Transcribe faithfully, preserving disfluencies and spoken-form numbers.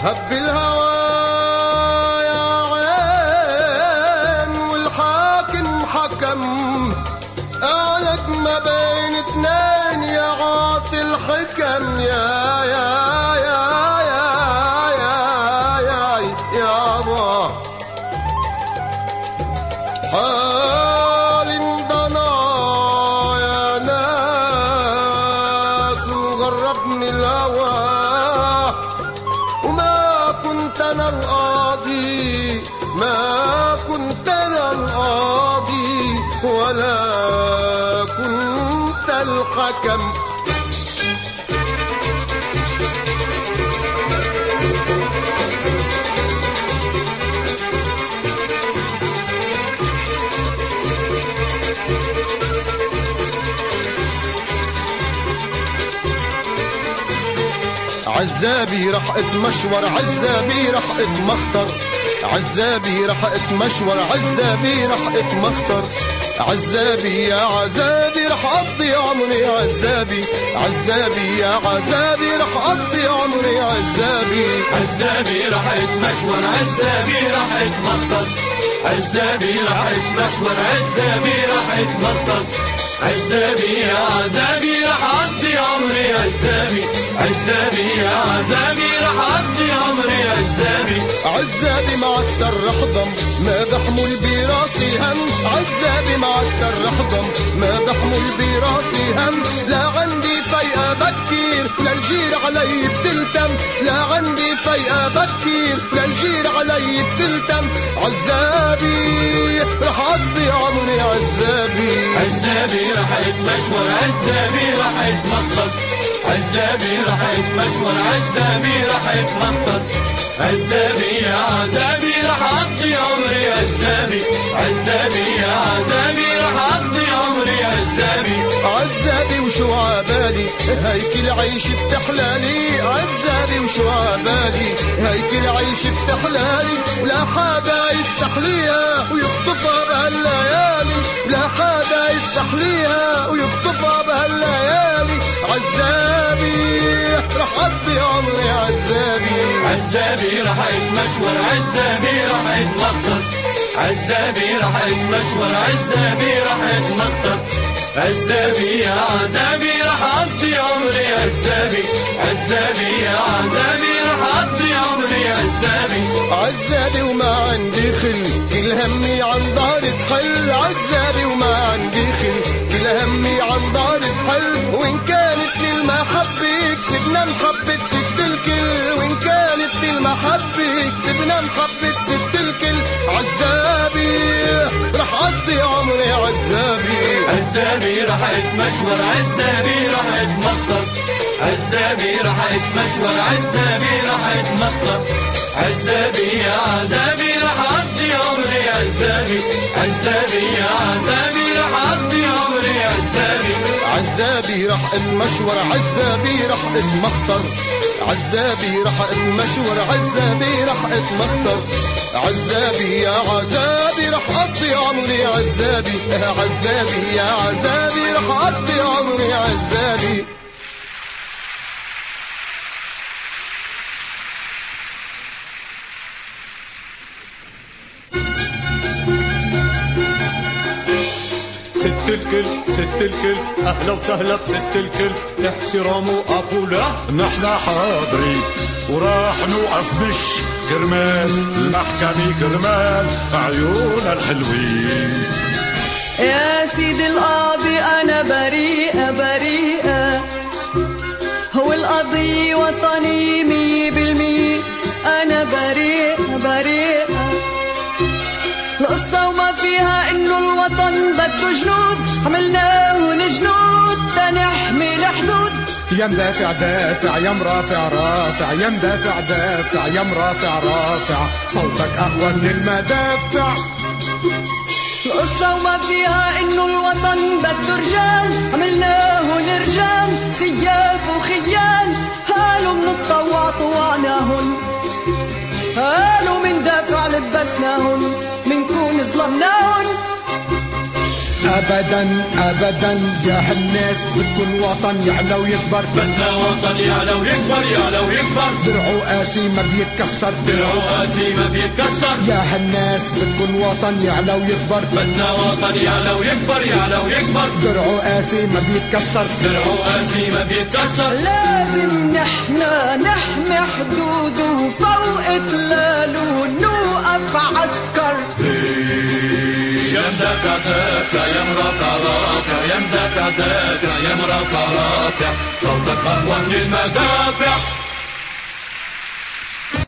هب الهوى يا عين والحاكم حكم قالك ما بين اتنين يا عاطي الحكم يا يا يا يا يا يا يابا حال انضنا يا ناس وغربني الهوى وما كنت انا القاضي ما كنت انا القاضي ولا كنت الحكم عزابي رح اتمشور عزابي رح اتمخطر عزابي رح اتمشور عزابي رح اتمخطر عزابي يا عذابي رح اقضي عمري عزابي عزابي يا عذابي رح اقضي عمري عزابي عزابي رح اتمشور عزابي رح اتمخطر عزابي رح اتمشور عزابي رح اتمخطر عزابي يا عذابي رح اقضي عمري عزابي عزابي يا عذابي رح اقضي عمري عزابي عزابي معكر رحضم ما بحمل براسي هم عزابي معكر رحضم ما بحمل براسي هم لا عندي فيقة بكير للجير علي بتلتم لا عندي فيقة بكير للجير علي بتلتم عزابي رح اقضي عمري عزابي عزابي رح اتمشور عزابي رح اتمخطر عزابي رح اتمشور عزابي رح اتمخطر عزابي يا عذابي رح اقضي عمري عزابي عزابي يا عذابي رح اقضي عمري عزابي عزابي وشو عبالي هيك العيش بتحلالي عزابي وشو عبالي هيك العيش بتحلالي ولا حدا يستحليها ويخطفها بهالليالي ولا حدا يستحليها ويخطفها بهالليالي عزابي رح اقضي عمري عزابي عزابي رح اتمشور عزابي رح اتمخطر عزابي رح اتمشور عزابي رح اتمخطر عزابي يا عذابي رح اقضي عمري عزابي عزابي يا عذابي رح اقضي عمري عزابي عزابي وما عندي خل كل همي عن دار تحل عزابي وما عندي خل كل همي عن دار تحل وإن كانت للمحبة كسبنا محبة ست الكل وإن كانت للمحبة كسبنا محبة ست الكل عزابي رح أقضي عمري عزابي عزابي رح اتمشور عزابي رح اتمخطر عزابي رح اتمشور عزابي رح اتمخطر عزابي يا عذابي رح اقضي عمري عزابي عزابي يا عذابي رح اقضي عمري عزابي عزابي رح اتمشور عزابي رح اتمخطر عزابي رح اتمشور عزابي رح اتمخطر عزابي يا عذابي رح اقضي عمري عزابي عزابي يا عذابي رح اقضي عمري عزابي ست الكل ست الكل اهلا وسهلا بست الكل احترام وقفوا له نحن حاضرين وراح نوقف مش كرمال المحكمة كرمال عيوننا الحلوين يا سيدي القاضي انا بريئة بريئة هو القضية وطني مية بالمية انا بريئة بريئة القصة وما فيها انه الوطن بده جنود عملناهن جنود تنحمي الحدود يا مدافع دافع يا مرافع رافع يا مدافع دافع يا مرافع رافع صوتك اهون من المدافع القصة وما فيها انه الوطن بده رجال عملناهن رجال سياف وخيال قالوا منطوع طوعناهن قالوا من دافع لبسناهن منكون ظلمناهن ابدا ابدا يا هالناس بدكم وطن يعلى ويكبر. بدنا وطن يعلى ويكبر يعلى ويكبر. درعه قاسي ما بيتكسر. درعه قاسي ما بيتكسر. يا هالناس بدكم وطن يعلى ويكبر. بدنا وطن يعلى ويكبر يعلى ويكبر. درعه قاسي ما بيتكسر. درعه قاسي ما بيتكسر. لازم نحنا نحمي حدوده فوق تلاله نوقف عسكر. يا مدافع دافع يا مرافع رافع يا مدافع دافع يا مرافع رافع صوتك أقوى من المدافع.